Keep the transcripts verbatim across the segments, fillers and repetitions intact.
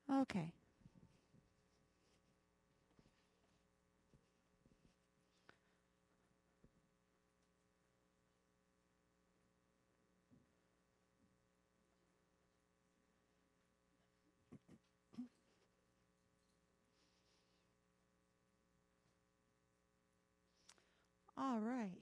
Okay. All right.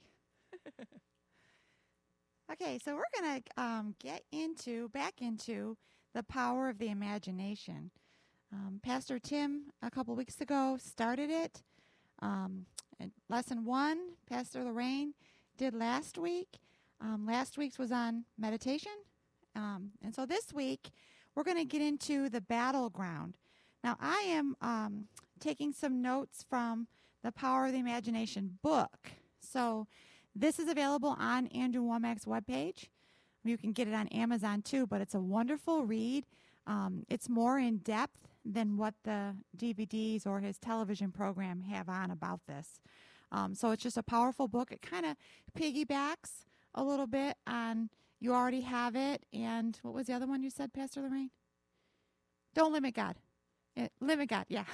Okay, so we're going to um, get into, back into the power of the imagination. Um, Pastor Tim, a couple weeks ago, started it. Um, and lesson one, Pastor Lorraine did last week. Um, last week's was on meditation. Um, and so this week, we're going to get into the battleground. Now, I am um, taking some notes from the Power of the Imagination book. So this is available on Andrew Womack's webpage. You can get it on Amazon too, but it's a wonderful read. Um, it's more in depth than what the D V Ds or his television program have on about this. Um, so it's just a powerful book. It kind of piggybacks a little bit on You Already Have It. And what was the other one you said, Pastor Lorraine? Don't Limit God. It, limit God, yeah.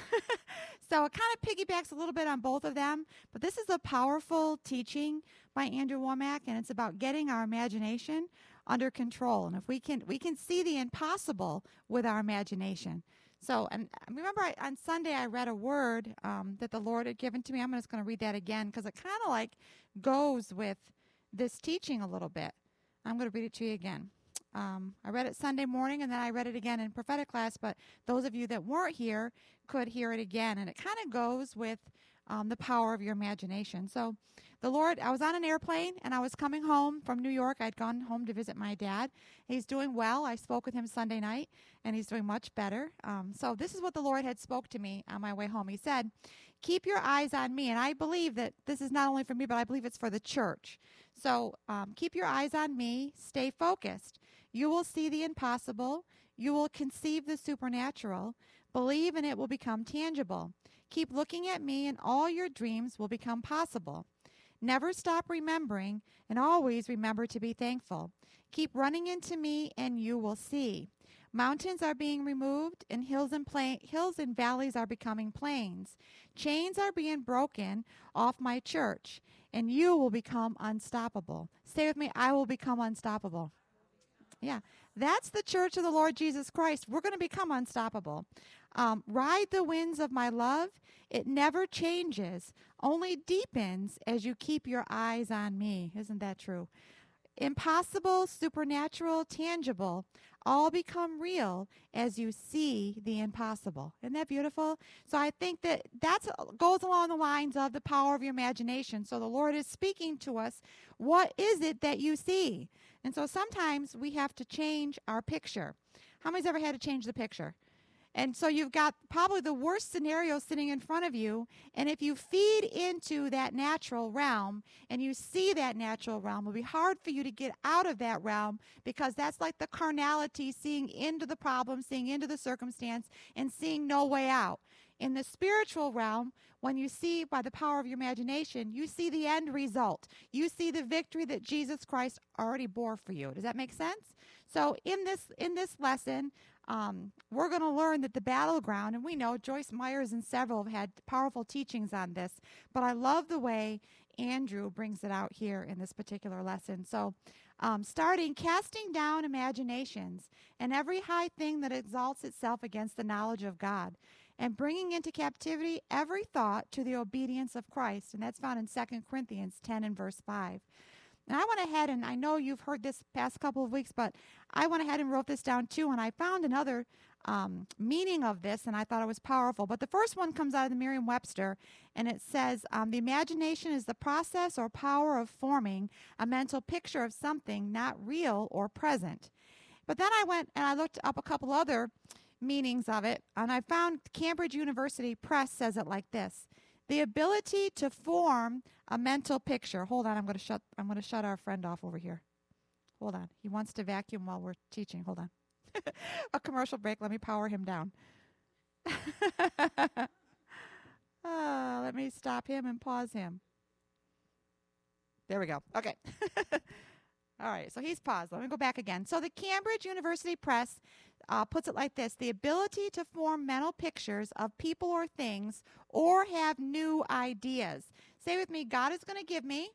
So it kind of piggybacks a little bit on both of them. But this is a powerful teaching by Andrew Womack, and it's about getting our imagination under control. And if we can, we can see the impossible with our imagination. So, and remember, I, on Sunday I read a word um, that the Lord had given to me. I'm just going to read that again because it kind of like goes with this teaching a little bit. I'm going to read it to you again. Um, I read it Sunday morning, and then I read it again in prophetic class, but those of you that weren't here could hear it again. And it kind of goes with um, the power of your imagination. So the Lord, I was on an airplane, and I was coming home from New York. I'd gone home to visit my dad. He's doing well. I spoke with him Sunday night, and he's doing much better. Um, so this is what the Lord had spoke to me on my way home. He said, keep your eyes on me. And I believe that this is not only for me, but I believe it's for the church. So um, keep your eyes on me. Stay focused. You will see the impossible. You will conceive the supernatural. Believe and it will become tangible. Keep looking at me and all your dreams will become possible. Never stop remembering and always remember to be thankful. Keep running into me and you will see. Mountains are being removed and hills and pla- hills and valleys are becoming plains. Chains are being broken off my church and you will become unstoppable. Say with me, I will become unstoppable. Yeah, that's the church of the Lord Jesus Christ. We're going to become unstoppable. Um, ride the winds of my love. It never changes, only deepens as you keep your eyes on me. Isn't that true? Impossible, supernatural, tangible, all become real as you see the impossible. Isn't that beautiful? So I think that that goes along the lines of the power of your imagination. So the Lord is speaking to us. What is it that you see? And so sometimes we have to change our picture. How many's ever had to change the picture? And so you've got probably the worst scenario sitting in front of you. And if you feed into that natural realm and you see that natural realm, it'll be hard for you to get out of that realm because that's like the carnality, seeing into the problem, seeing into the circumstance, and seeing no way out. In the spiritual realm, when you see by the power of your imagination, you see the end result. You see the victory that Jesus Christ already bore for you. Does that make sense? So in this in this lesson, um, we're going to learn that the battleground, and we know Joyce Myers and several have had powerful teachings on this, but I love the way Andrew brings it out here in this particular lesson. So um, starting, casting down imaginations and every high thing that exalts itself against the knowledge of God, and bringing into captivity every thought to the obedience of Christ. And that's found in Second Corinthians ten and verse five. And I went ahead, and I know you've heard this past couple of weeks, but I went ahead and wrote this down too, and I found another um, meaning of this, and I thought it was powerful. But the first one comes out of the Merriam-Webster, and it says, um, the imagination is the process or power of forming a mental picture of something not real or present. But then I went and I looked up a couple other meanings of it, and I found Cambridge University Press says it like this: the ability to form a mental picture. Hold on, I'm going to shut I'm going to shut our friend off over here. Hold on. He wants to vacuum while we're teaching. Hold on. A commercial break. Let me power him down. uh, let me stop him and pause him. There we go. Okay. All right, so he's paused. Let me go back again. So the Cambridge University Press uh, puts it like this: the ability to form mental pictures of people or things or have new ideas. Say with me, God is going to give me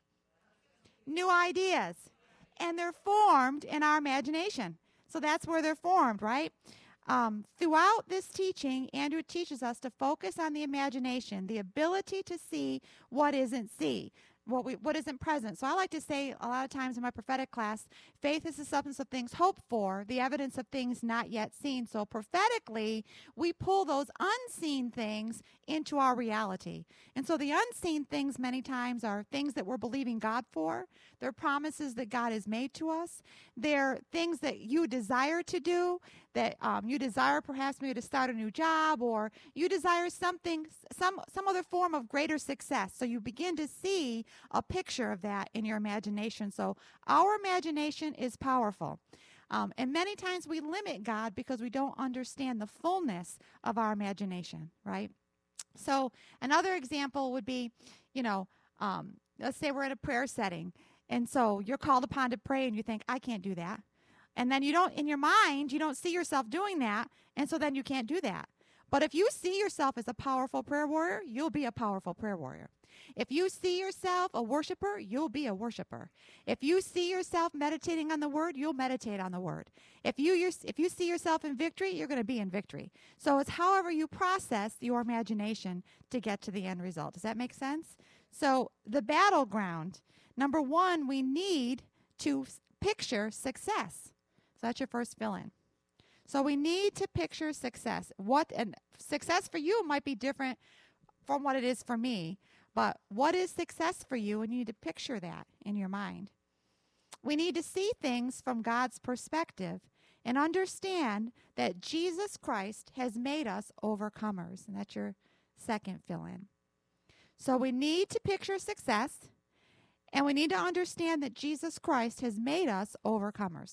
new ideas, and they're formed in our imagination. So that's where they're formed, right? Um, throughout this teaching, Andrew teaches us to focus on the imagination, the ability to see what isn't seen. What we what isn't present. So I like to say a lot of times in my prophetic class, faith is the substance of things hoped for, the evidence of things not yet seen. So prophetically, we pull those unseen things into our reality. And so the unseen things many times are things that we're believing God for. They're promises that God has made to us. They're things that you desire to do, that um, you desire perhaps maybe to start a new job, or you desire something, some some other form of greater success. So you begin to see a picture of that in your imagination. So our imagination is powerful. Um, and many times we limit God because we don't understand the fullness of our imagination, right? So another example would be, you know, um, let's say we're at a prayer setting. And so you're called upon to pray and you think, I can't do that. And then you don't, in your mind, you don't see yourself doing that. And so then you can't do that. But if you see yourself as a powerful prayer warrior, you'll be a powerful prayer warrior. If you see yourself a worshiper, you'll be a worshiper. If you see yourself meditating on the word, you'll meditate on the word. If you if you see yourself in victory, you're going to be in victory. So it's however you process your imagination to get to the end result. Does that make sense? So the battleground, number one, we need to picture success. So that's your first fill-in. So we need to picture success. What and success for you might be different from what it is for me. But what is success for you? And you need to picture that in your mind. We need to see things from God's perspective and understand that Jesus Christ has made us overcomers. And that's your second fill-in. So we need to picture success, and we need to understand that Jesus Christ has made us overcomers.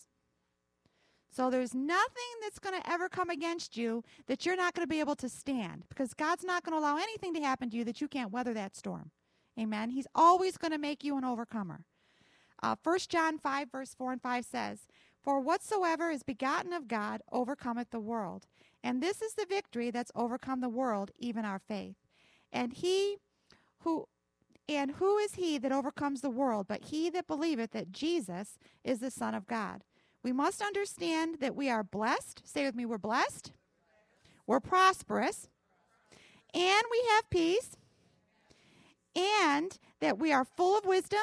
So there's nothing that's going to ever come against you that you're not going to be able to stand, because God's not going to allow anything to happen to you that you can't weather that storm. Amen. He's always going to make you an overcomer. Uh, First John five, verse four and five says, "For whatsoever is begotten of God overcometh the world. And this is the victory that's overcome the world, even our faith. And he who and who is he that overcomes the world, but he that believeth that Jesus is the Son of God?" We must understand that we are blessed. Say with me, we're blessed. We're prosperous. And we have peace. And that we are full of wisdom,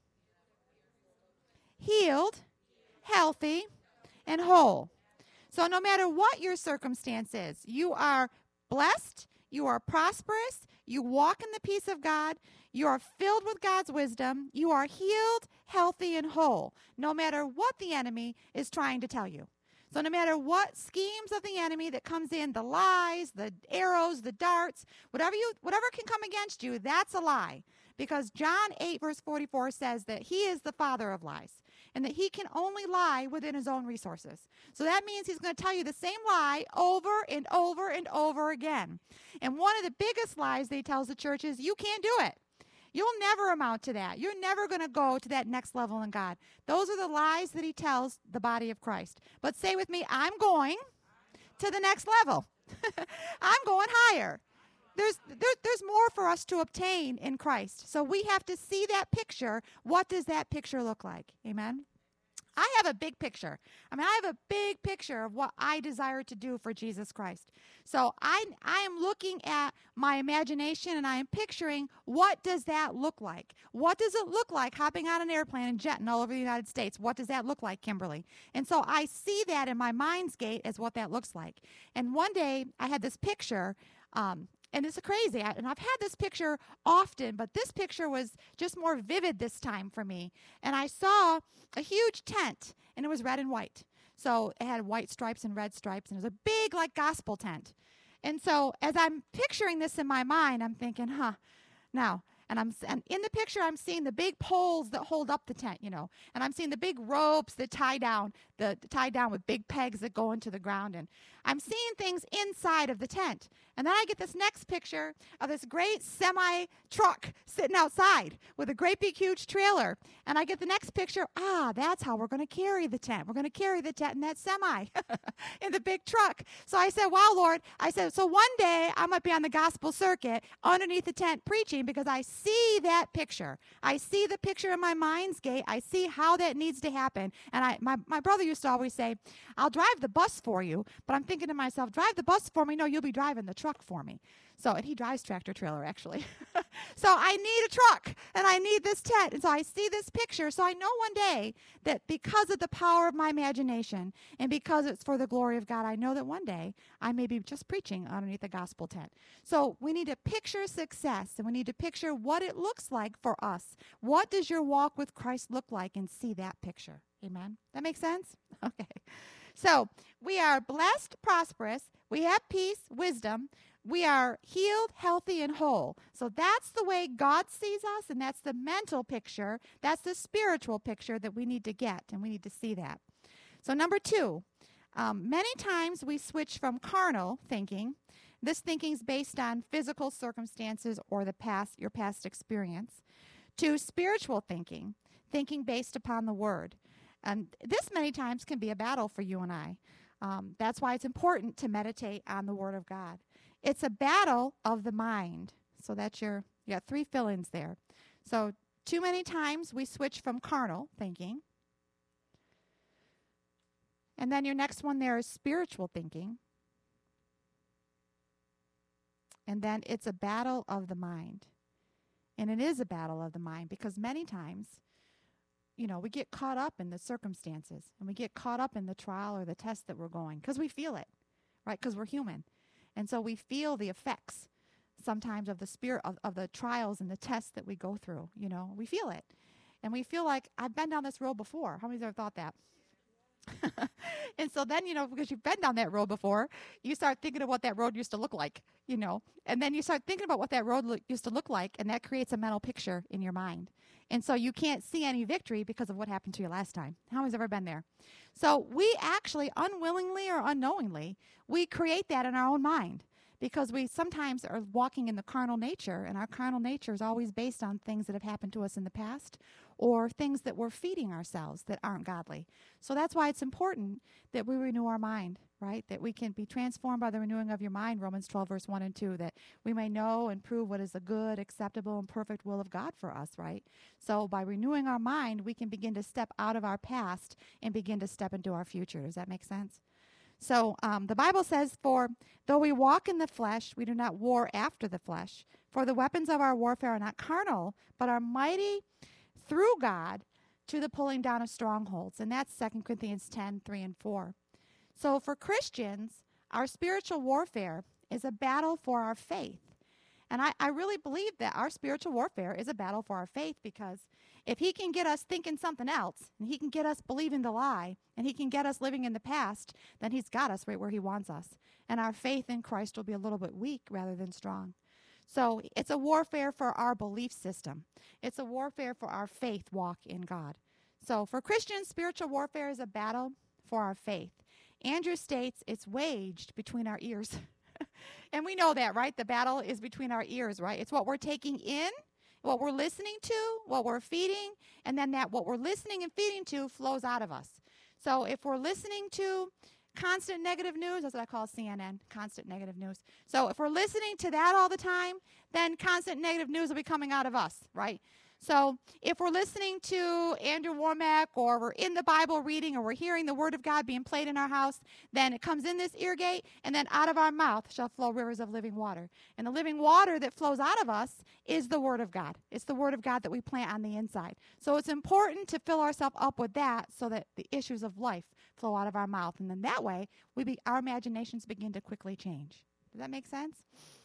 healed, healthy, and whole. So no matter what your circumstance is, you are blessed, you are prosperous, you walk in the peace of God, you are filled with God's wisdom, you are healed, healthy, and whole, no matter what the enemy is trying to tell you. So no matter what schemes of the enemy that comes in, the lies, the arrows, the darts, whatever you whatever can come against you, that's a lie. Because John eight, verse forty-four says that he is the father of lies, and that he can only lie within his own resources. So that means he's going to tell you the same lie over and over and over again. And one of the biggest lies that he tells the church is, you can't do it. You'll never amount to that. You're never going to go to that next level in God. Those are the lies that he tells the body of Christ. But say with me, I'm going to the next level. I'm going higher. There's there, there's more for us to obtain in Christ. So we have to see that picture. What does that picture look like? Amen? I have a big picture. I mean, I have a big picture of what I desire to do for Jesus Christ. So I, I am looking at my imagination, and I am picturing, what does that look like? What does it look like hopping on an airplane and jetting all over the United States? What does that look like, Kimberly? And so I see that in my mind's gate as what that looks like. And one day I had this picture, um, and it's crazy. I, and I've had this picture often, but this picture was just more vivid this time for me. And I saw a huge tent, and it was red and white. So it had white stripes and red stripes, and it was a big, like, gospel tent. And so as I'm picturing this in my mind, I'm thinking, huh, now, and I'm and in the picture, I'm seeing the big poles that hold up the tent, you know, and I'm seeing the big ropes that tie down, the tie down with big pegs that go into the ground. And I'm seeing things inside of the tent. And then I get this next picture of this great semi truck sitting outside with a great big huge trailer. And I get the next picture. Ah, that's how we're going to carry the tent. We're going to carry the tent in that semi in the big truck. So I said, wow, Lord. I said, so one day I might be on the gospel circuit underneath the tent preaching because I see that picture. I see the picture in my mind's gate. I see how that needs to happen. And I, my, my brother used to always say, I'll drive the bus for you. But I'm thinking to myself, drive the bus for me? No, you'll be driving the truck for me. So, and he drives tractor trailer, actually. So I need a truck, and I need this tent. And so I see this picture. So I know one day that because of the power of my imagination and because it's for the glory of God, I know that one day I may be just preaching underneath the gospel tent. So we need to picture success, and we need to picture what it looks like for us. What does your walk with Christ look like, and see that picture? Amen? That makes sense? Okay. So we are blessed, prosperous. We have peace, wisdom. We are healed, healthy, and whole. So that's the way God sees us, and that's the mental picture. That's the spiritual picture that we need to get, and we need to see that. So number two, um, many times we switch from carnal thinking. This thinking is based on physical circumstances or the past, your past experience, to spiritual thinking, thinking based upon the Word. And this many times can be a battle for you and I. Um, that's why it's important to meditate on the Word of God. It's a battle of the mind. So that's your, you got three fill-ins there. So too many times we switch from carnal thinking. And then your next one there is spiritual thinking. And then it's a battle of the mind. And it is a battle of the mind because many times, you know, we get caught up in the circumstances and we get caught up in the trial or the test that we're going because we feel it, right? Because we're human. And so we feel the effects sometimes of the spirit of, of the trials and the tests that we go through. You know, we feel it. And we feel like, I've been down this road before. How many of you ever thought that? And so then, you know, because you've been down that road before, you start thinking of what that road used to look like, you know. And then you start thinking about what that road lo- used to look like, and that creates a mental picture in your mind. And so you can't see any victory because of what happened to you last time. How many's ever been there? So we actually, unwillingly or unknowingly, we create that in our own mind because we sometimes are walking in the carnal nature, and our carnal nature is always based on things that have happened to us in the past or things that we're feeding ourselves that aren't godly. So that's why it's important that we renew our mind, right? That we can be transformed by the renewing of your mind, Romans twelve, verse one and two, that we may know and prove what is the good, acceptable, and perfect will of God for us, right? So by renewing our mind, we can begin to step out of our past and begin to step into our future. Does that make sense? So um, the Bible says, for though we walk in the flesh, we do not war after the flesh. For the weapons of our warfare are not carnal, but are mighty through God to the pulling down of strongholds. And that's Second Corinthians ten, three and four. So for Christians, our spiritual warfare is a battle for our faith. And I, I really believe that our spiritual warfare is a battle for our faith, because if he can get us thinking something else, and he can get us believing the lie, and he can get us living in the past, then he's got us right where he wants us. And our faith in Christ will be a little bit weak rather than strong. So it's a warfare for our belief system. It's a warfare for our faith walk in God. So for Christians, spiritual warfare is a battle for our faith. Andrew states it's waged between our ears. And we know that, right? The battle is between our ears, right? It's what we're taking in, what we're listening to, what we're feeding, and then that what we're listening and feeding to flows out of us. So if we're listening to constant negative news, that's what I call C N N, constant negative news. So if we're listening to that all the time, then constant negative news will be coming out of us, right? So if we're listening to Andrew Womack, or we're in the Bible reading, or we're hearing the Word of God being played in our house, then it comes in this ear gate, and then out of our mouth shall flow rivers of living water. And the living water that flows out of us is the Word of God. It's the Word of God that we plant on the inside. So it's important to fill ourselves up with that so that the issues of life flow out of our mouth. And then that way, we be, our imaginations begin to quickly change. Does that make sense?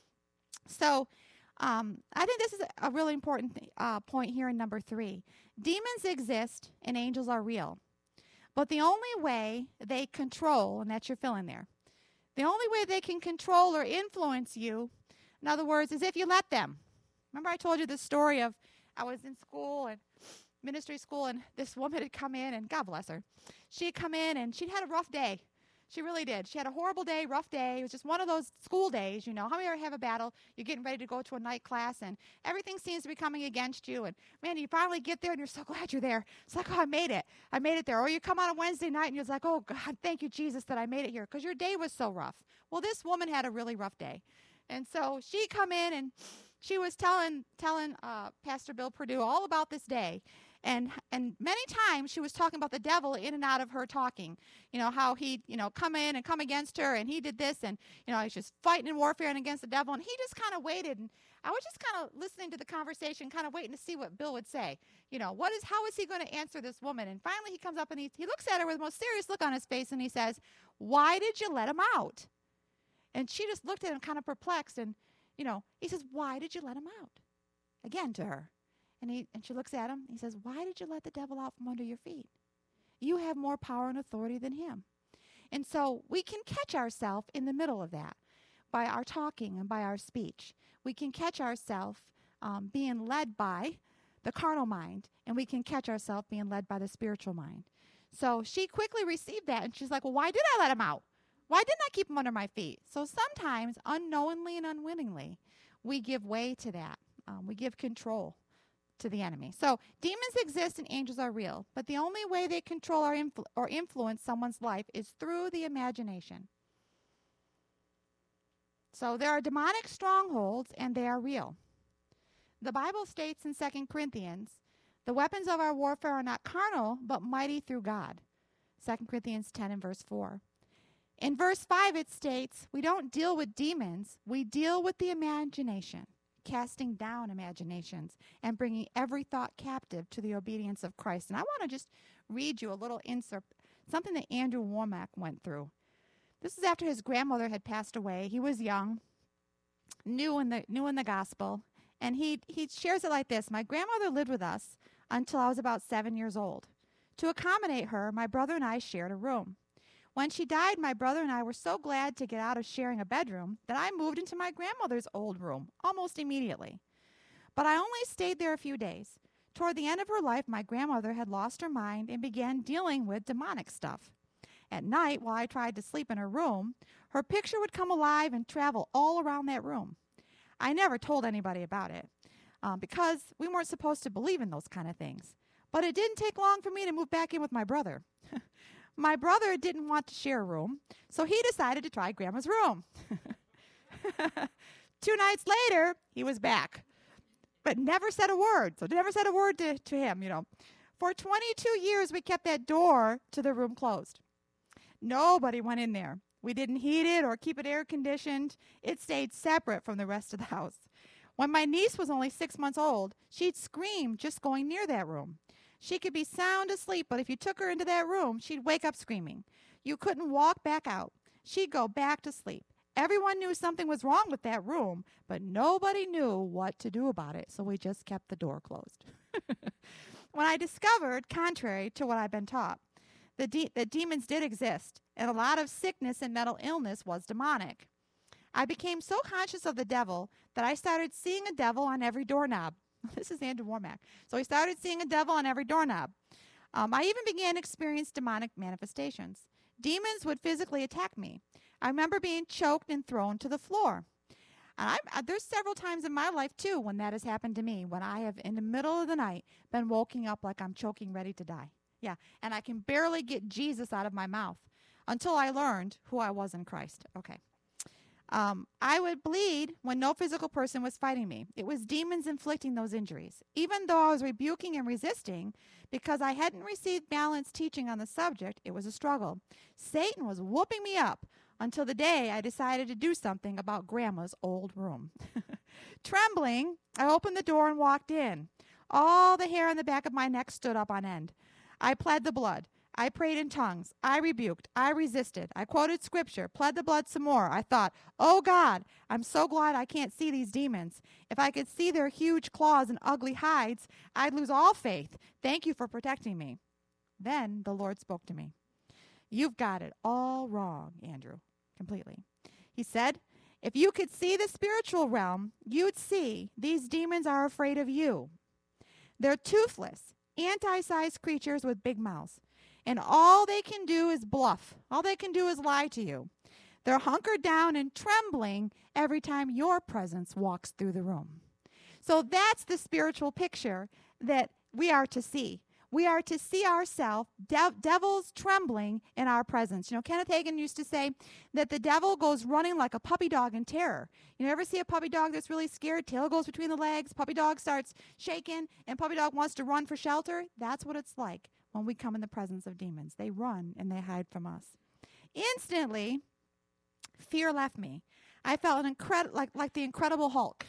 So Um, I think this is a really important th- uh, point here in number three. Demons exist and angels are real. But the only way they control, and that's your fill in there, the only way they can control or influence you, in other words, is if you let them. Remember I told you the story of I was in school, and ministry school, and this woman had come in, and God bless her. She had come in, and she'd had a rough day. She really did. She had a horrible day, rough day. It was just one of those school days, you know. How many ever have a battle? You're getting ready to go to a night class, and everything seems to be coming against you. And, man, you finally get there, and you're so glad you're there. It's like, oh, I made it. I made it there. Or you come on a Wednesday night, and you're like, oh, God, thank you, Jesus, that I made it here, because your day was so rough. Well, this woman had a really rough day. And so she come in, and she was telling telling uh, Pastor Bill Perdue all about this day. And and many times she was talking about the devil in and out of her talking. You know, how he'd, you know, come in and come against her, and he did this, and, you know, he's just fighting in warfare and against the devil. And he just kind of waited, and I was just kind of listening to the conversation, kind of waiting to see what Bill would say. You know, what is, how is he going to answer this woman? And finally he comes up, and he, he looks at her with the most serious look on his face, and he says, why did you let him out? And she just looked at him kind of perplexed, and, you know, he says, why did you let him out? Again to her. And he and she looks at him. He says, why did you let the devil out from under your feet? You have more power and authority than him. And so we can catch ourselves in the middle of that by our talking and by our speech. We can catch ourselves um, being led by the carnal mind, and we can catch ourselves being led by the spiritual mind. So she quickly received that, and she's like, well, why did I let him out? Why didn't I keep him under my feet? So sometimes, unknowingly and unwittingly, we give way to that. Um, we give control to the enemy. So demons exist and angels are real, but the only way they control or, influ- or influence someone's life is through the imagination. So there are demonic strongholds, and they are real. The Bible states in Second Corinthians, the weapons of our warfare are not carnal, but mighty through God. Second Corinthians ten and verse four. In verse five it states, we don't deal with demons, we deal with the imagination, casting down imaginations and bringing every thought captive to the obedience of Christ. And I want to just read you a little insert, something that Andrew Wommack went through. This is after his grandmother had passed away. He was young, new in the new in the gospel, and he he shares it like this. My grandmother lived with us until I was about seven years old. To accommodate her, my brother and I shared a room. When she died, my brother and I were so glad to get out of sharing a bedroom that I moved into my grandmother's old room almost immediately. But I only stayed there a few days. Toward the end of her life, my grandmother had lost her mind and began dealing with demonic stuff. At night, while I tried to sleep in her room, her picture would come alive and travel all around that room. I never told anybody about it um, because we weren't supposed to believe in those kind of things. But it didn't take long for me to move back in with my brother. My brother didn't want to share a room, so he decided to try Grandma's room. Two nights later, he was back, but never said a word. So never said a word to, to him, you know. For twenty-two years, we kept that door to the room closed. Nobody went in there. We didn't heat it or keep it air conditioned. It stayed separate from the rest of the house. When my niece was only six months old, she'd scream just going near that room. She could be sound asleep, but if you took her into that room, she'd wake up screaming. You couldn't walk back out. She'd go back to sleep. Everyone knew something was wrong with that room, but nobody knew what to do about it, so we just kept the door closed. When I discovered, contrary to what I'd been taught, the de- that demons did exist, and a lot of sickness and mental illness was demonic, I became so conscious of the devil that I started seeing a devil on every doorknob. This is Andrew Wommack. So he started seeing a devil on every doorknob. Um, I even began to experience demonic manifestations. Demons would physically attack me. I remember being choked and thrown to the floor. And I, uh, there's several times in my life, too, when that has happened to me, when I have, in the middle of the night, been woken up like I'm choking, ready to die. Yeah, and I can barely get Jesus out of my mouth until I learned who I was in Christ. Okay. Um, I would bleed when no physical person was fighting me. It was demons inflicting those injuries. Even though I was rebuking and resisting, because I hadn't received balanced teaching on the subject, it was a struggle. Satan was whooping me up until the day I decided to do something about Grandma's old room. Trembling, I opened the door and walked in. All the hair on the back of my neck stood up on end. I pled the blood. I prayed in tongues. I rebuked. I resisted. I quoted scripture, pled the blood some more. I thought, oh God, I'm so glad I can't see these demons. If I could see their huge claws and ugly hides, I'd lose all faith. Thank you for protecting me. Then the Lord spoke to me. You've got it all wrong, Andrew, completely. He said, if you could see the spiritual realm, you'd see these demons are afraid of you. They're toothless, anti-sized creatures with big mouths. And all they can do is bluff. All they can do is lie to you. They're hunkered down and trembling every time your presence walks through the room. So that's the spiritual picture that we are to see. We are to see ourselves, de- devils trembling in our presence. You know, Kenneth Hagin used to say that the devil goes running like a puppy dog in terror. You ever see a puppy dog that's really scared? Tail goes between the legs, puppy dog starts shaking, and puppy dog wants to run for shelter. That's what it's like when we come in the presence of demons. They run and they hide from us. Instantly, fear left me. I felt an incredible, like, like the Incredible Hulk.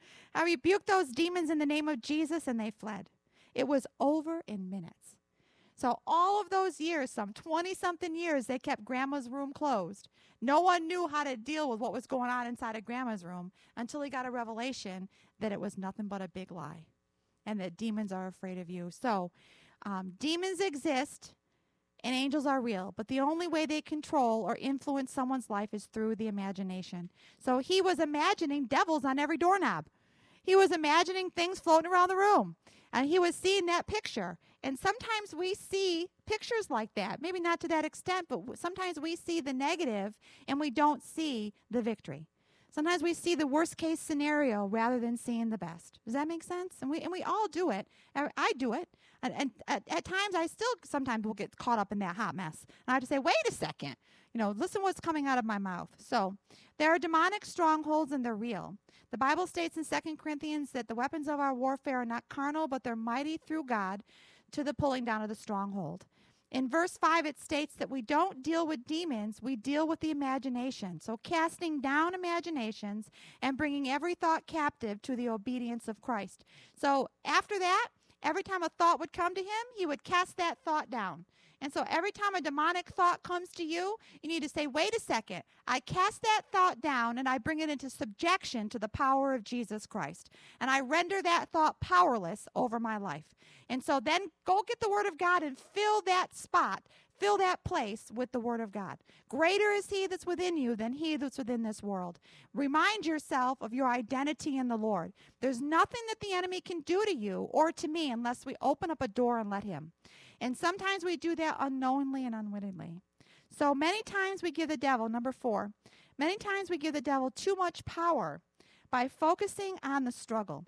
I rebuked those demons in the name of Jesus, and they fled. It was over in minutes. So all of those years, some twenty-something years, they kept Grandma's room closed. No one knew how to deal with what was going on inside of Grandma's room until he got a revelation that it was nothing but a big lie and that demons are afraid of you. So um, demons exist and angels are real, but the only way they control or influence someone's life is through the imagination. So he was imagining devils on every doorknob. He was imagining things floating around the room. And he was seeing that picture. And sometimes we see pictures like that. Maybe not to that extent, but w- sometimes we see the negative and we don't see the victory. Sometimes we see the worst case scenario rather than seeing the best. Does that make sense? And we and we all do it. I, I do it. And, and at, at times I still sometimes will get caught up in that hot mess. And I have to say, wait a second. You know, listen what's coming out of my mouth. So there are demonic strongholds and they're real. The Bible states in Second Corinthians that the weapons of our warfare are not carnal, but they're mighty through God to the pulling down of the stronghold. In verse five, it states that we don't deal with demons, we deal with the imagination. So casting down imaginations and bringing every thought captive to the obedience of Christ. So after that, every time a thought would come to him, he would cast that thought down. And so every time a demonic thought comes to you, you need to say, wait a second. I cast that thought down and I bring it into subjection to the power of Jesus Christ. And I render that thought powerless over my life. And so then go get the Word of God and fill that spot, fill that place with the Word of God. Greater is he that's within you than he that's within this world. Remind yourself of your identity in the Lord. There's nothing that the enemy can do to you or to me unless we open up a door and let him. And sometimes we do that unknowingly and unwittingly. So many times we give the devil, number four, many times we give the devil too much power by focusing on the struggle.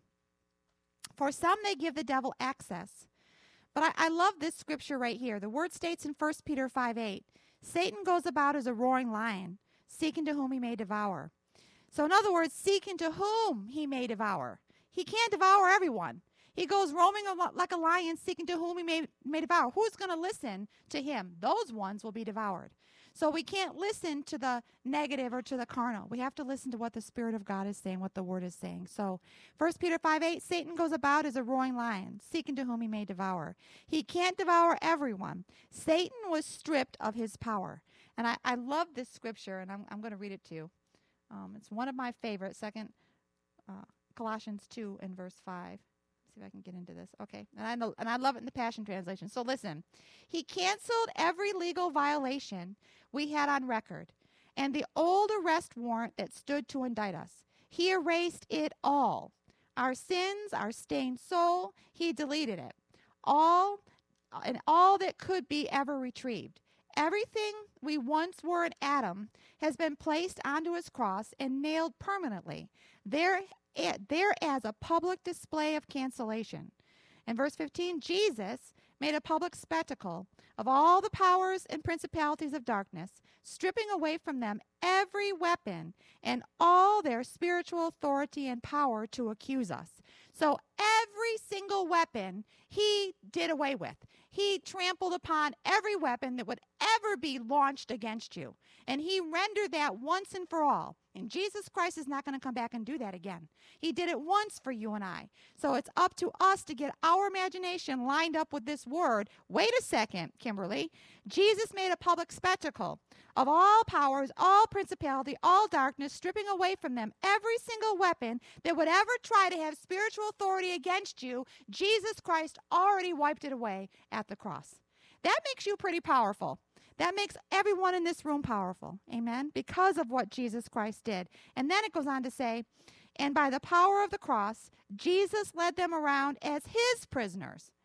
For some, they give the devil access. But I, I love this scripture right here. The word states in First Peter five eight, Satan goes about as a roaring lion, seeking to whom he may devour. So in other words, seeking to whom he may devour. He can't devour everyone. He goes roaming like a lion, seeking to whom he may, may devour. Who's going to listen to him? Those ones will be devoured. So we can't listen to the negative or to the carnal. We have to listen to what the Spirit of God is saying, what the Word is saying. So First Peter five eight, Satan goes about as a roaring lion, seeking to whom he may devour. He can't devour everyone. Satan was stripped of his power. And I, I love this scripture, and I'm, I'm going to read it to you. Um, it's one of my favorites, second uh, Colossians two and verse five. See if I can get into this. Okay. And I know, and I love it in the Passion Translation. So listen. He canceled every legal violation we had on record and the old arrest warrant that stood to indict us. He erased it all. Our sins, our stained soul, he deleted it. All and all that could be ever retrieved. Everything we once were in Adam has been placed onto his cross and nailed permanently. There It, there as a public display of cancellation. In verse fifteen, Jesus made a public spectacle of all the powers and principalities of darkness, stripping away from them every weapon and all their spiritual authority and power to accuse us. So every single weapon he did away with. He trampled upon every weapon that would ever be launched against you. And he rendered that once and for all. And Jesus Christ is not going to come back and do that again. He did it once for you and I. So it's up to us to get our imagination lined up with this word. Wait a second, Kimberly. Jesus made a public spectacle of all powers, all principality, all darkness, stripping away from them every single weapon that would ever try to have spiritual authority against you. Jesus Christ already wiped it away at the cross. That makes you pretty powerful. That makes everyone in this room powerful. Amen? Because of what Jesus Christ did. And then it goes on to say, and by the power of the cross, Jesus led them around as his prisoners.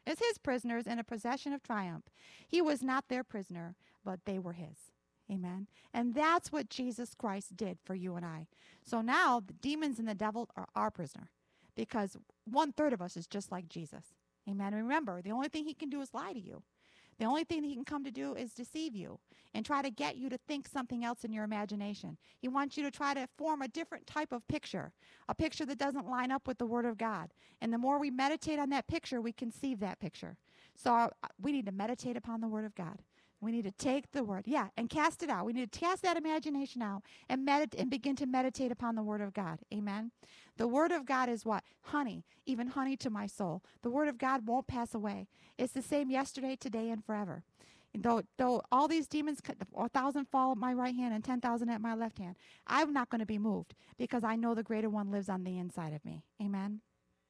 as his prisoners in a procession of triumph. He was not their prisoner, but they were his. Amen. And that's what Jesus Christ did for you and I. So now the demons and the devil are our prisoner because one third of us is just like Jesus. Amen. Remember, the only thing he can do is lie to you. The only thing that he can come to do is deceive you and try to get you to think something else in your imagination. He wants you to try to form a different type of picture, a picture that doesn't line up with the Word of God. And the more we meditate on that picture, we conceive that picture. So uh, we need to meditate upon the Word of God. We need to take the Word, yeah, and cast it out. We need to cast that imagination out and medit- and begin to meditate upon the Word of God. Amen. The Word of God is what? Honey, even honey to my soul. The Word of God won't pass away. It's the same yesterday, today, and forever. And though, though all these demons, a thousand fall at my right hand and ten thousand at my left hand, I'm not going to be moved because I know the greater one lives on the inside of me. Amen.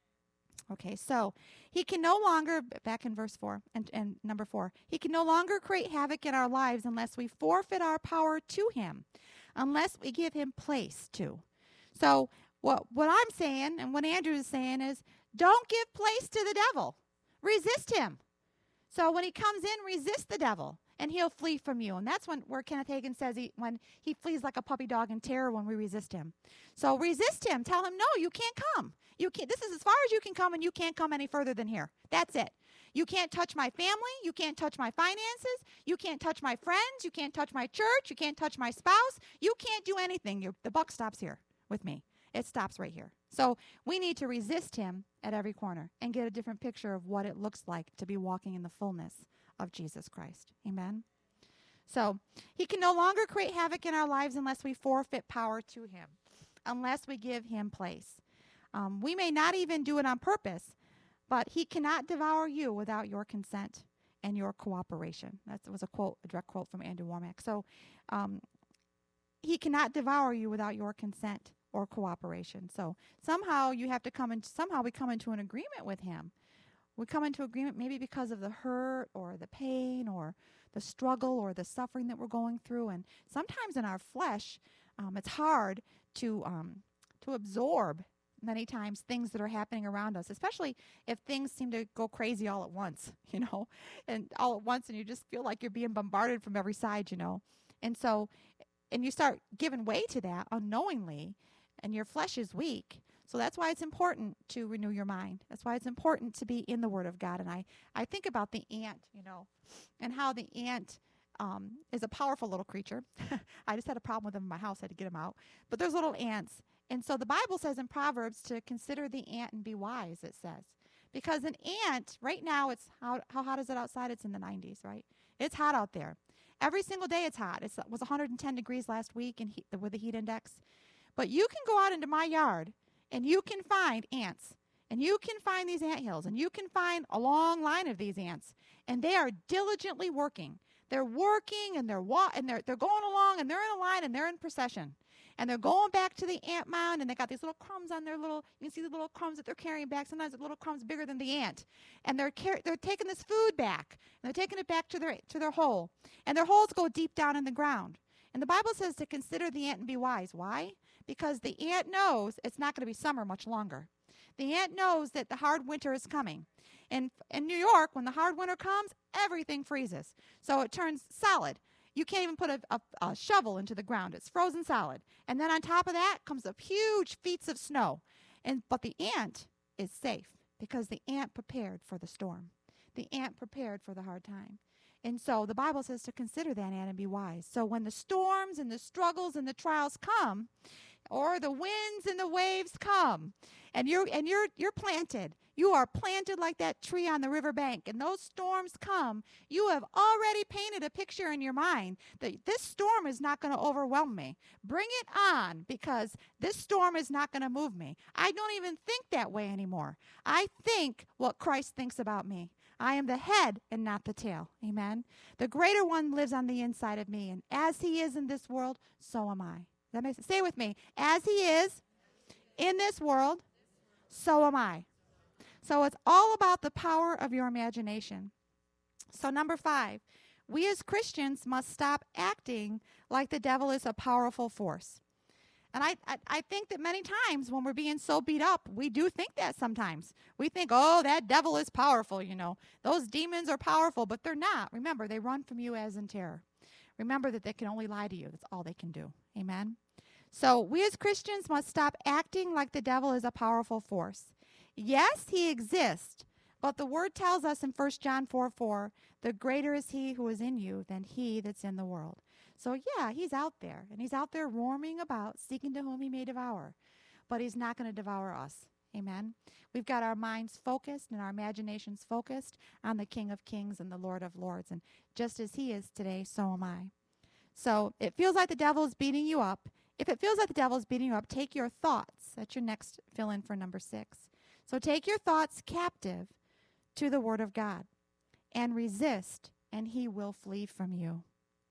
Okay, so he can no longer, back in verse four and, and number four, he can no longer create havoc in our lives unless we forfeit our power to him, unless we give him place to. So what, what I'm saying and what Andrew is saying is don't give place to the devil. Resist him. So when he comes in, resist the devil, and he'll flee from you. And that's when where Kenneth Hagin says he, when he flees like a puppy dog in terror when we resist him. So resist him. Tell him, no, you can't come. You can't. This is as far as you can come, and you can't come any further than here. That's it. You can't touch my family. You can't touch my finances. You can't touch my friends. You can't touch my church. You can't touch my spouse. You can't do anything. You're, the buck stops here with me. It stops right here. So we need to resist him at every corner and get a different picture of what it looks like to be walking in the fullness of Jesus Christ. Amen. So he can no longer create havoc in our lives unless we forfeit power to him, unless we give him place. Um, we may not even do it on purpose, but he cannot devour you without your consent and your cooperation. That was a quote, a direct quote from Andrew Womack. So um, he cannot devour you without your consent or cooperation. So somehow you have to come in, somehow we come into an agreement with him. We come into agreement maybe because of the hurt or the pain or the struggle or the suffering that we're going through. And sometimes in our flesh, um, it's hard to um, to absorb many times things that are happening around us, especially if things seem to go crazy all at once, you know, and all at once, and you just feel like you're being bombarded from every side, you know. And so, and you start giving way to that unknowingly, and your flesh is weak. So that's why it's important to renew your mind. That's why it's important to be in the Word of God. And I, I think about the ant, you know, and how the ant um, is a powerful little creature. I just had a problem with them in my house. I had to get them out. But there's little ants. And so the Bible says in Proverbs to consider the ant and be wise, it says. Because an ant, right now, it's how, how hot is it outside? It's in the nineties, right? It's hot out there. Every single day it's hot. It's, it was one hundred ten degrees last week in heat, with the heat index. But you can go out into my yard and you can find ants. And you can find these ant hills. And you can find a long line of these ants. And they are diligently working. They're working and they're wa- and they're they're going along and they're in a line and they're in procession. And they're going back to the ant mound and they got these little crumbs on their little, you can see the little crumbs that they're carrying back. Sometimes the little crumbs bigger than the ant. And they're car- they're taking this food back. And they're taking it back to their to their hole. And their holes go deep down in the ground. And the Bible says to consider the ant and be wise. Why? Because the ant knows it's not going to be summer much longer. The ant knows that the hard winter is coming. And in New York, when the hard winter comes, everything freezes. So it turns solid. You can't even put a, a, a shovel into the ground. It's frozen solid. And then on top of that comes up huge feet of snow. And but the ant is safe because the ant prepared for the storm. The ant prepared for the hard time. And so the Bible says to consider that ant and be wise. So when the storms and the struggles and the trials come, or the winds and the waves come, and you're and you're you're planted. You are planted like that tree on the riverbank, and those storms come. You have already painted a picture in your mind that this storm is not going to overwhelm me. Bring it on, because this storm is not going to move me. I don't even think that way anymore. I think what Christ thinks about me. I am the head and not the tail. Amen. The greater one lives on the inside of me, and as he is in this world, so am I. That makes sense. Say with me. As he is in this world, so am I. So it's all about the power of your imagination. So number five, we as Christians must stop acting like the devil is a powerful force. And I, I, I think that many times when we're being so beat up, we do think that sometimes. We think, oh, that devil is powerful, you know. Those demons are powerful, but they're not. Remember, they run from you as in terror. Remember that they can only lie to you. That's all they can do. Amen? So we as Christians must stop acting like the devil is a powerful force. Yes, he exists, but the word tells us in First John four four, the greater is he who is in you than he that's in the world. So yeah, he's out there, and he's out there roaming about, seeking to whom he may devour. But he's not going to devour us. Amen? We've got our minds focused and our imaginations focused on the King of Kings and the Lord of Lords. And just as he is today, so am I. So it feels like the devil is beating you up. If it feels like the devil is beating you up, take your thoughts. That's your next fill-in for number six. So take your thoughts captive to the Word of God and resist, and he will flee from you.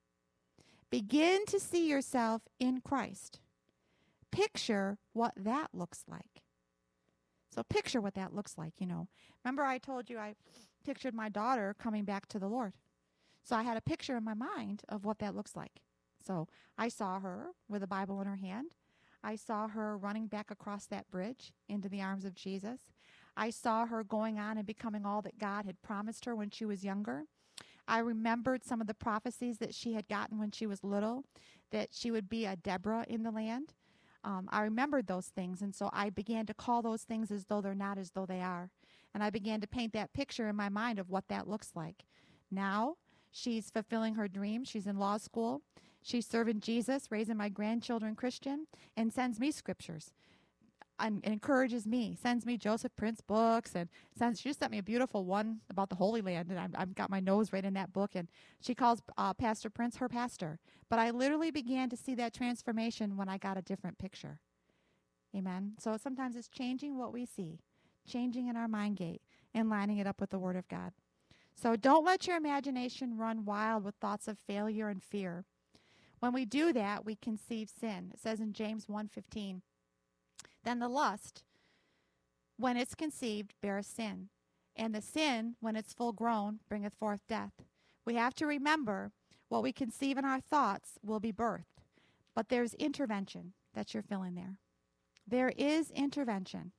Begin to see yourself in Christ. Picture what that looks like. So picture what that looks like, you know. Remember I told you I pictured my daughter coming back to the Lord. So I had a picture in my mind of what that looks like. So I saw her with a Bible in her hand. I saw her running back across that bridge into the arms of Jesus. I saw her going on and becoming all that God had promised her when she was younger. I remembered some of the prophecies that she had gotten when she was little, that she would be a Deborah in the land. Um, I remembered those things, and so I began to call those things as though they're not as though they are. And I began to paint that picture in my mind of what that looks like. Now, she's fulfilling her dream. She's in law school. She's serving Jesus, raising my grandchildren Christian, and sends me scriptures. And encourages me, sends me Joseph Prince books, and sends. She just sent me a beautiful one about the Holy Land, and I've, I've got my nose right in that book. And she calls uh, Pastor Prince her pastor. But I literally began to see that transformation when I got a different picture. Amen. So sometimes it's changing what we see, changing in our mind gate, and lining it up with the Word of God. So don't let your imagination run wild with thoughts of failure and fear. When we do that, we conceive sin. It says in James one fifteen. Then the lust, when it's conceived, beareth sin. And the sin, when it's full grown, bringeth forth death. We have to remember what we conceive in our thoughts will be birthed. But there's intervention that you're filling there. There is intervention.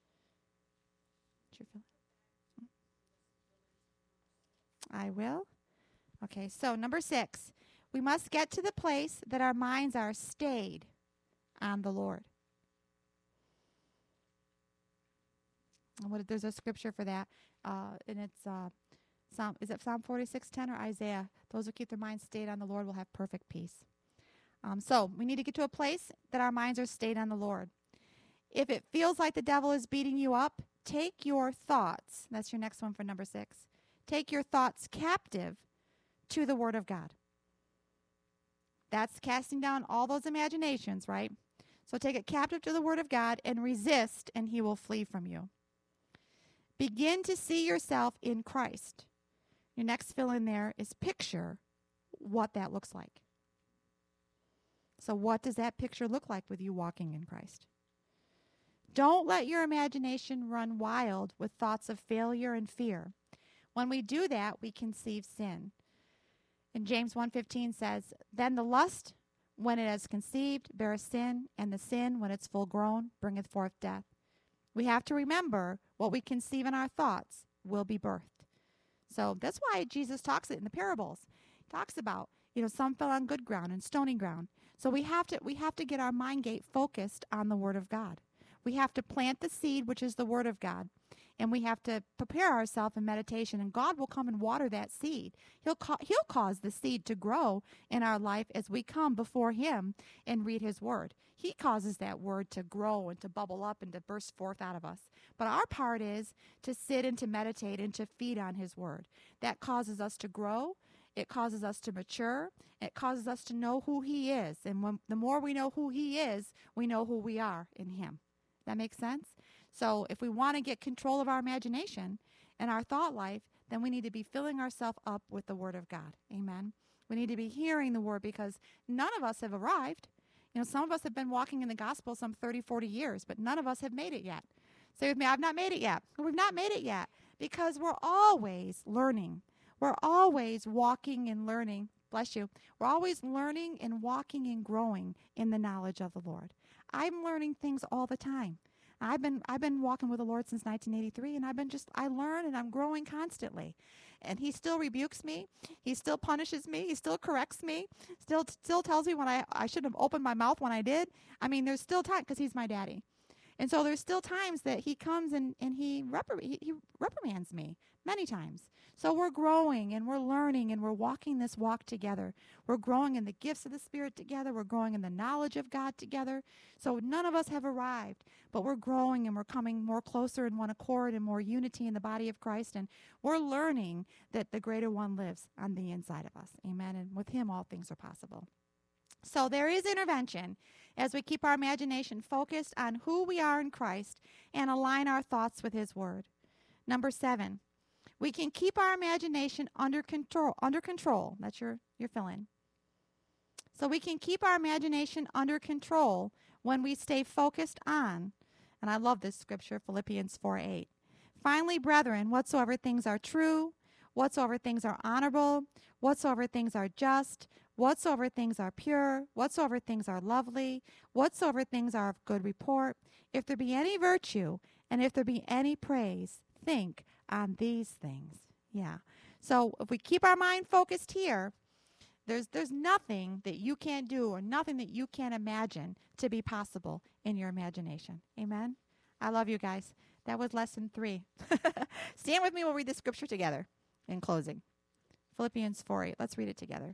I will. Okay, so number six. We must get to the place that our minds are stayed on the Lord. What, there's a scripture for that, uh, and it's uh, Psalm. Is it Psalm forty-six ten or Isaiah? Those who keep their minds stayed on the Lord will have perfect peace. Um, so we need to get to a place that our minds are stayed on the Lord. If it feels like the devil is beating you up, take your thoughts. That's your next one for number six. Take your thoughts captive to the Word of God. That's casting down all those imaginations, right? So take it captive to the Word of God and resist, and he will flee from you. Begin to see yourself in Christ. Your next fill in there is picture what that looks like. So what does that picture look like with you walking in Christ? Don't let your imagination run wild with thoughts of failure and fear. When we do that, we conceive sin. And James one fifteen says, then the lust, when it is conceived, beareth sin, and the sin, when it's full grown, bringeth forth death. We have to remember what we conceive in our thoughts will be birthed. So that's why Jesus talks it in the parables. He talks about, you know, some fell on good ground and stony ground. So we have to we have to get our mind gate focused on the Word of God. We have to plant the seed, which is the Word of God. And we have to prepare ourselves in meditation, and God will come and water that seed. He'll ca- he'll cause the seed to grow in our life as we come before him and read his word. He causes that word to grow and to bubble up and to burst forth out of us. But our part is to sit and to meditate and to feed on his word. That causes us to grow. It causes us to mature. It causes us to know who he is. And when, the more we know who he is, we know who we are in him. That makes sense? So if we want to get control of our imagination and our thought life, then we need to be filling ourselves up with the Word of God. Amen. We need to be hearing the Word, because none of us have arrived. You know, some of us have been walking in the gospel some thirty, forty years, but none of us have made it yet. Say with me, I've not made it yet. We've not made it yet because we're always learning. We're always walking and learning. Bless you. We're always learning and walking and growing in the knowledge of the Lord. I'm learning things all the time. I've been I've been walking with the Lord since nineteen eighty-three, and I've been just I learn and I'm growing constantly. And he still rebukes me. He still punishes me. He still corrects me. Still still tells me when I I shouldn't have opened my mouth when I did. I mean, there's still time because he's my daddy. And so there's still times that he comes and, and he, repri- he, he reprimands me many times. So we're growing and we're learning and we're walking this walk together. We're growing in the gifts of the Spirit together. We're growing in the knowledge of God together. So none of us have arrived, but we're growing and we're coming more closer in one accord and more unity in the body of Christ. And we're learning that the greater one lives on the inside of us. Amen. And with him, all things are possible. So there is intervention as we keep our imagination focused on who we are in Christ and align our thoughts with his word. Number seven, we can keep our imagination under control. Under control. That's your, your fill-in. So we can keep our imagination under control when we stay focused on, and I love this scripture, Philippians four eight. Finally, brethren, whatsoever things are true, whatsoever things are honorable, whatsoever things are just, whatsoever things are pure, whatsoever things are lovely, whatsoever things are of good report, if there be any virtue, and if there be any praise, think on these things. Yeah. So if we keep our mind focused here, there's there's nothing that you can't do or nothing that you can't imagine to be possible in your imagination. Amen? I love you guys. That was lesson three. Stand with me. We'll read the scripture together in closing. Philippians four eight. Let's read it together.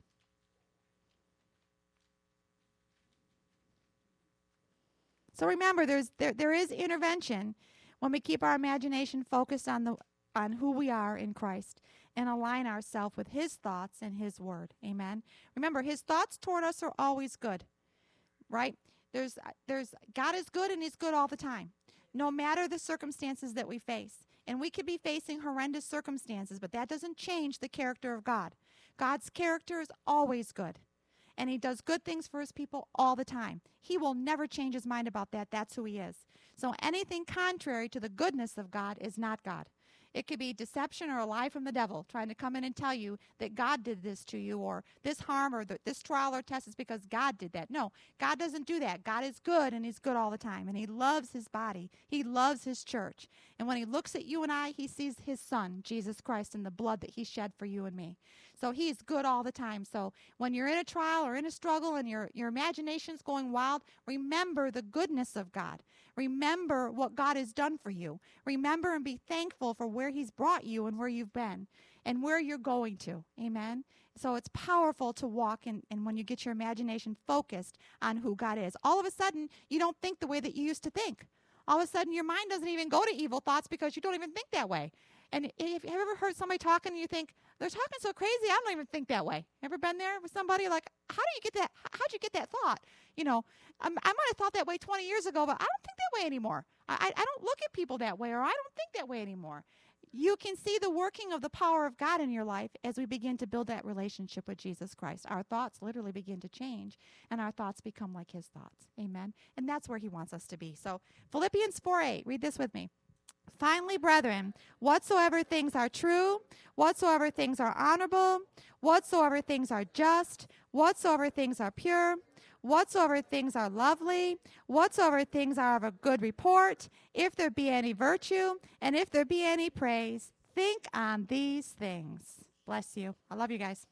So remember, there's there there is intervention when we keep our imagination focused on the on who we are in Christ and align ourselves with his thoughts and his word. Amen. Remember, his thoughts toward us are always good. Right? There's there's God is good and he's good all the time, no matter the circumstances that we face. And we could be facing horrendous circumstances, but that doesn't change the character of God. God's character is always good. And he does good things for his people all the time. He will never change his mind about that. That's who he is. So anything contrary to the goodness of God is not God. It could be deception or a lie from the devil trying to come in and tell you that God did this to you, or this harm or the, this trial or test is because God did that. No, God doesn't do that. God is good, and he's good all the time. And he loves his body. He loves his church. And when he looks at you and I, he sees his son, Jesus Christ, and the blood that he shed for you and me. So he's good all the time. So when you're in a trial or in a struggle and your, your imagination's going wild, remember the goodness of God. Remember what God has done for you. Remember and be thankful for where he's brought you and where you've been and where you're going to. Amen? So it's powerful to walk in, and when you get your imagination focused on who God is. All of a sudden, you don't think the way that you used to think. All of a sudden, your mind doesn't even go to evil thoughts because you don't even think that way. And if, have you ever heard somebody talking and you think, they're talking so crazy, I don't even think that way. Ever been there with somebody like, how do you get that? How'd you get that thought? You know, um, I might have thought that way twenty years ago, but I don't think that way anymore. I, I, I don't look at people that way, or I don't think that way anymore. You can see the working of the power of God in your life as we begin to build that relationship with Jesus Christ. Our thoughts literally begin to change, and our thoughts become like his thoughts. Amen? And that's where he wants us to be. So Philippians four eight, read this with me. Finally, brethren, whatsoever things are true, whatsoever things are honorable, whatsoever things are just, whatsoever things are pure, whatsoever things are lovely, whatsoever things are of a good report, if there be any virtue, and if there be any praise, think on these things. Bless you. I love you guys.